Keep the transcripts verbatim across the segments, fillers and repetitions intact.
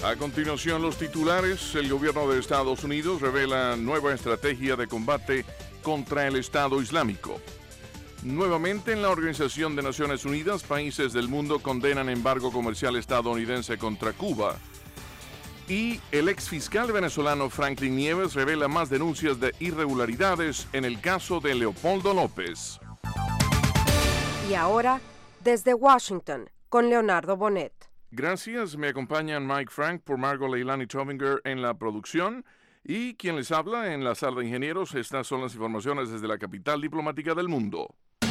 A continuación, los titulares. El gobierno de Estados Unidos revela nueva estrategia de combate contra el Estado Islámico. Nuevamente, en la Organización de Naciones Unidas, países del mundo condenan embargo comercial estadounidense contra Cuba. Y el ex fiscal venezolano Franklin Nieves revela más denuncias de irregularidades en el caso de Leopoldo López. Y ahora, desde Washington, con Leonardo Bonet. Gracias, me acompañan Mike Frank por Margot Leilani Tobinger en la producción y quien les habla en la sala de ingenieros. Estas son las informaciones desde la capital diplomática del mundo.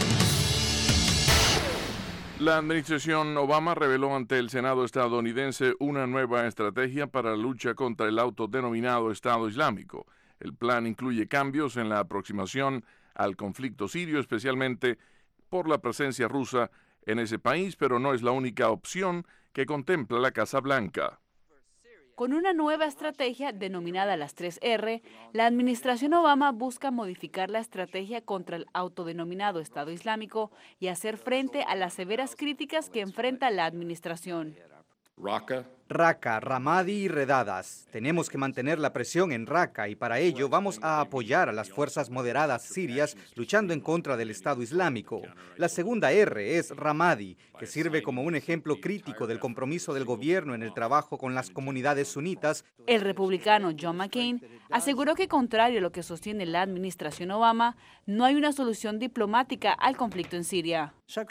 La administración Obama reveló ante el Senado estadounidense una nueva estrategia para la lucha contra el autodenominado Estado Islámico. El plan incluye cambios en la aproximación al conflicto sirio, especialmente por la presencia rusa en ese país, pero no es la única opción que contempla la Casa Blanca. Con una nueva estrategia denominada las tres erre, la administración Obama busca modificar la estrategia contra el autodenominado Estado Islámico y hacer frente a las severas críticas que enfrenta la administración. Raqqa, Raqqa, Ramadi y redadas. Tenemos que mantener la presión en Raqqa y para ello vamos a apoyar a las fuerzas moderadas sirias luchando en contra del Estado Islámico. La segunda erre es Ramadi, que sirve como un ejemplo crítico del compromiso del gobierno en el trabajo con las comunidades sunitas. El republicano John McCain aseguró que, contrario a lo que sostiene la administración Obama, no hay una solución diplomática al conflicto en Siria.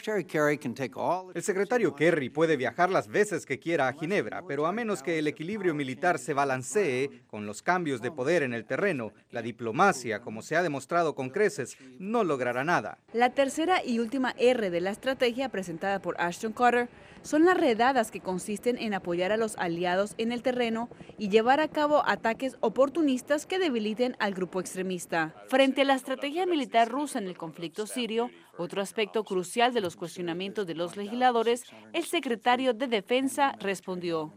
El secretario Kerry puede viajar las veces que quiera a Ginebra, pero a menos que el equilibrio militar se balancee con los cambios de poder en el terreno, la diplomacia, como se ha demostrado con creces, no logrará nada. La tercera y última erre de la estrategia presentada por Ashton Carter son las redadas, que consisten en apoyar a los aliados en el terreno y llevar a cabo ataques oportunistas que debiliten al grupo extremista. Frente a la estrategia militar rusa en el conflicto sirio, otro aspecto crucial de los cuestionamientos de los legisladores, el secretario de Defensa respondió: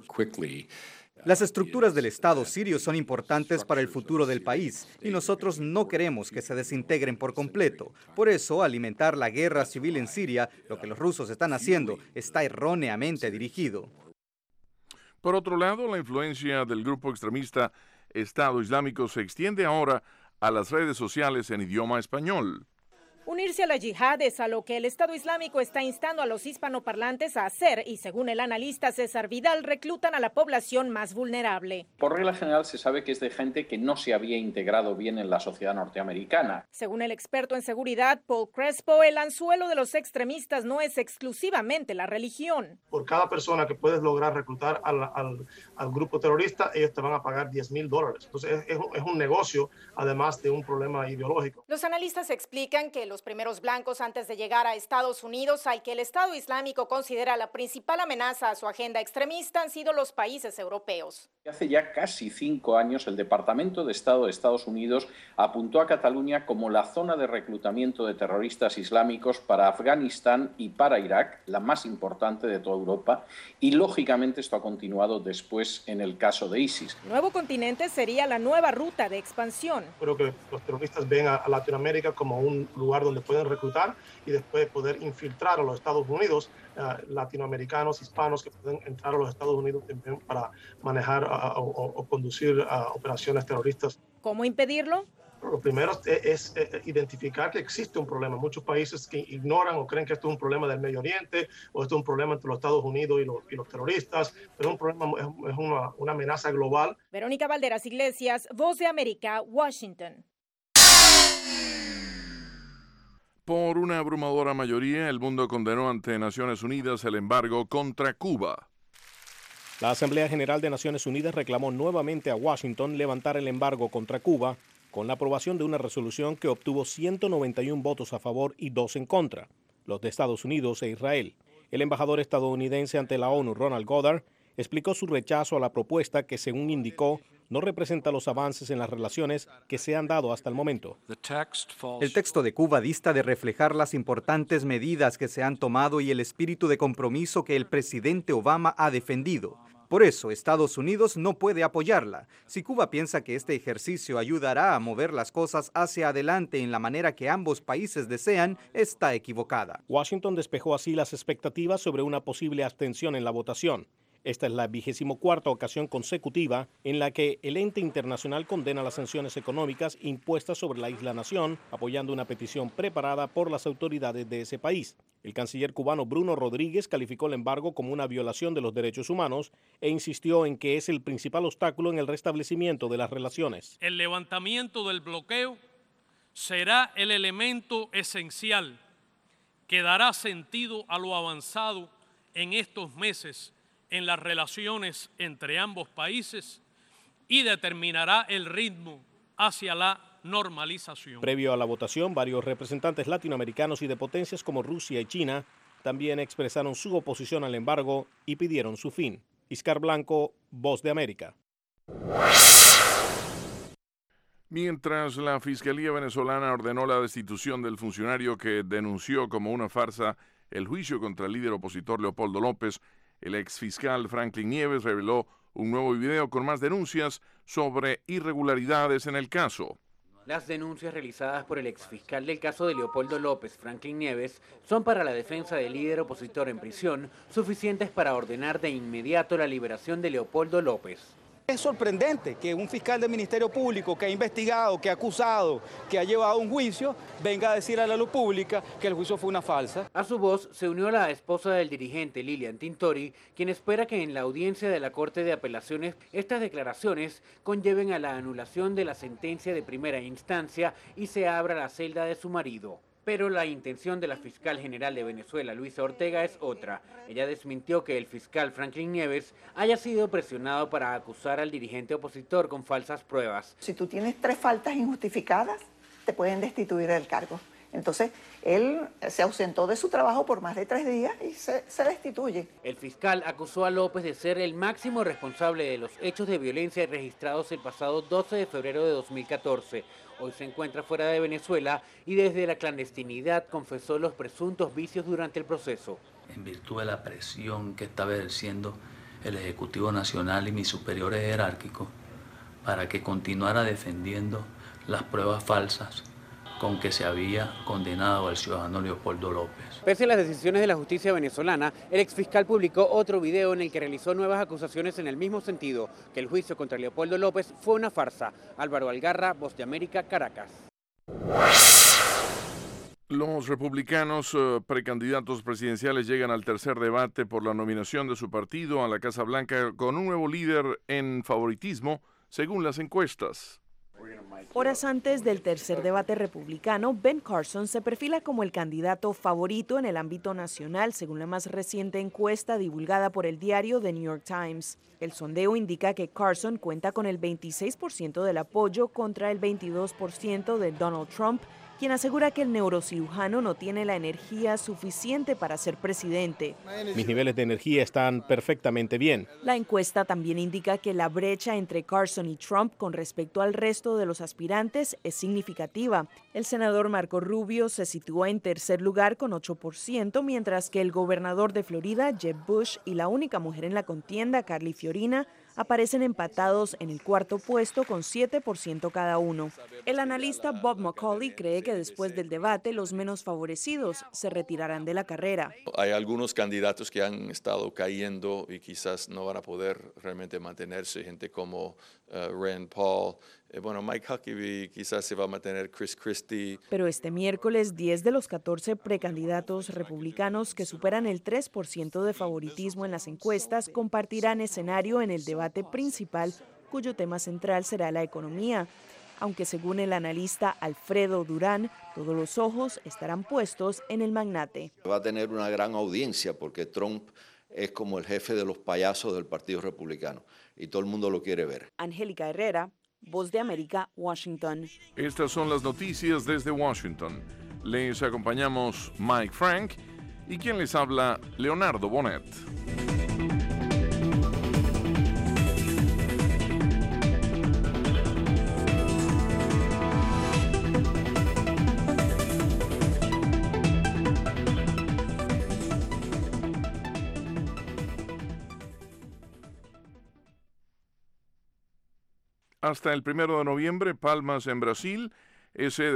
Las estructuras del Estado sirio son importantes para el futuro del país y nosotros no queremos que se desintegren por completo. Por eso, alimentar la guerra civil en Siria, lo que los rusos están haciendo, está erróneamente dirigido. Por otro lado, la influencia del grupo extremista Estado Islámico se extiende ahora a las redes sociales en idioma español. Unirse a la yihad es a lo que el Estado Islámico está instando a los hispanoparlantes a hacer y, según el analista César Vidal, reclutan a la población más vulnerable. Por regla general se sabe que es de gente que no se había integrado bien en la sociedad norteamericana. Según el experto en seguridad Paul Crespo, el anzuelo de los extremistas no es exclusivamente la religión. Por cada persona que puedes lograr reclutar al, al, al grupo terrorista, ellos te van a pagar diez mil dólares. Entonces es, es, es un negocio, además de un problema ideológico. Los analistas explican que los Los primeros blancos antes de llegar a Estados Unidos, al que el Estado Islámico considera la principal amenaza a su agenda extremista, han sido los países europeos. Hace ya casi cinco años, el Departamento de Estado de Estados Unidos apuntó a Cataluña como la zona de reclutamiento de terroristas islámicos para Afganistán y para Irak, la más importante de toda Europa, y lógicamente esto ha continuado después en el caso de ISIS. El nuevo continente sería la nueva ruta de expansión. Creo que los terroristas ven a, a Latinoamérica como un lugar donde pueden reclutar y después poder infiltrar a los Estados Unidos, uh, latinoamericanos, hispanos que pueden entrar a los Estados Unidos también para manejar uh, o, o conducir uh, operaciones terroristas. ¿Cómo impedirlo? Lo primero es, es, es identificar que existe un problema. Muchos países que ignoran o creen que esto es un problema del Medio Oriente o esto es un problema entre los Estados Unidos y los, y los terroristas, pero es un problema, es, es una, una amenaza global. Verónica Valderas Iglesias, Voz de América, Washington. Por una abrumadora mayoría, el mundo condenó ante Naciones Unidas el embargo contra Cuba. La Asamblea General de Naciones Unidas reclamó nuevamente a Washington levantar el embargo contra Cuba con la aprobación de una resolución que obtuvo ciento noventa y uno votos a favor y dos en contra, los de Estados Unidos e Israel. El embajador estadounidense ante la ONU, Ronald Goddard, explicó su rechazo a la propuesta que, según indicó, no representa los avances en las relaciones que se han dado hasta el momento. El texto de Cuba dista de reflejar las importantes medidas que se han tomado y el espíritu de compromiso que el presidente Obama ha defendido. Por eso, Estados Unidos no puede apoyarla. Si Cuba piensa que este ejercicio ayudará a mover las cosas hacia adelante en la manera que ambos países desean, está equivocada. Washington despejó así las expectativas sobre una posible abstención en la votación. Esta es la vigésimo cuarta ocasión consecutiva en la que el ente internacional condena las sanciones económicas impuestas sobre la isla nación, apoyando una petición preparada por las autoridades de ese país. El canciller cubano Bruno Rodríguez calificó el embargo como una violación de los derechos humanos e insistió en que es el principal obstáculo en el restablecimiento de las relaciones. El levantamiento del bloqueo será el elemento esencial que dará sentido a lo avanzado en estos meses en las relaciones entre ambos países y determinará el ritmo hacia la normalización. Previo a la votación, varios representantes latinoamericanos y de potencias como Rusia y China también expresaron su oposición al embargo y pidieron su fin. Iscar Blanco, Voz de América. Mientras la Fiscalía venezolana ordenó la destitución del funcionario que denunció como una farsa el juicio contra el líder opositor Leopoldo López, el exfiscal Franklin Nieves reveló un nuevo video con más denuncias sobre irregularidades en el caso. Las denuncias realizadas por el exfiscal del caso de Leopoldo López, Franklin Nieves, son para la defensa del líder opositor en prisión, suficientes para ordenar de inmediato la liberación de Leopoldo López. Es sorprendente que un fiscal del Ministerio Público que ha investigado, que ha acusado, que ha llevado un juicio, venga a decir a la luz pública que el juicio fue una falsa. A su voz se unió la esposa del dirigente, Lilian Tintori, quien espera que en la audiencia de la Corte de Apelaciones estas declaraciones conlleven a la anulación de la sentencia de primera instancia y se abra la celda de su marido. Pero la intención de la fiscal general de Venezuela, Luisa Ortega, es otra. Ella desmintió que el fiscal Franklin Nieves haya sido presionado para acusar al dirigente opositor con falsas pruebas. Si tú tienes tres faltas injustificadas, te pueden destituir del cargo. Entonces, él se ausentó de su trabajo por más de tres días y se, se destituye. El fiscal acusó a López de ser el máximo responsable de los hechos de violencia registrados el pasado doce de febrero de dos mil catorce. Hoy se encuentra fuera de Venezuela y desde la clandestinidad confesó los presuntos vicios durante el proceso. En virtud de la presión que estaba ejerciendo el Ejecutivo Nacional y mis superiores jerárquicos para que continuara defendiendo las pruebas falsas con que se había condenado al ciudadano Leopoldo López. Pese a las decisiones de la justicia venezolana, el exfiscal publicó otro video en el que realizó nuevas acusaciones en el mismo sentido, que el juicio contra Leopoldo López fue una farsa. Álvaro Algarra, Voz de América, Caracas. Los republicanos uh, precandidatos presidenciales llegan al tercer debate por la nominación de su partido a la Casa Blanca con un nuevo líder en favoritismo, según las encuestas. Horas antes del tercer debate republicano, Ben Carson se perfila como el candidato favorito en el ámbito nacional, según la más reciente encuesta divulgada por el diario The New York Times. El sondeo indica que Carson cuenta con el veintiséis por ciento del apoyo contra el veintidós por ciento de Donald Trump, quien asegura que el neurocirujano no tiene la energía suficiente para ser presidente. Mis niveles de energía están perfectamente bien. La encuesta también indica que la brecha entre Carson y Trump con respecto al resto de los aspirantes es significativa. El senador Marco Rubio se sitúa en tercer lugar con ocho por ciento, mientras que el gobernador de Florida, Jeb Bush, y la única mujer en la contienda, Carly Fiorina, aparecen empatados en el cuarto puesto con siete por ciento cada uno. El analista Bob McCauley cree que después del debate los menos favorecidos se retirarán de la carrera. Hay algunos candidatos que han estado cayendo y quizás no van a poder realmente mantenerse, gente como uh, Rand Paul. Eh, bueno, Mike Huckabee quizás se va a mantener, Chris Christie. Pero este miércoles, diez de los catorce precandidatos republicanos que superan el tres por ciento de favoritismo en las encuestas compartirán escenario en el debate principal, cuyo tema central será la economía. Aunque según el analista Alfredo Durán, todos los ojos estarán puestos en el magnate. Va a tener una gran audiencia porque Trump es como el jefe de los payasos del Partido Republicano y todo el mundo lo quiere ver. Angélica Herrera, Voz de América, Washington. Estas son las noticias desde Washington. Les acompañamos Mike Frank y quien les habla, Leonardo Bonet. Hasta el primero de noviembre, Palmas en Brasil es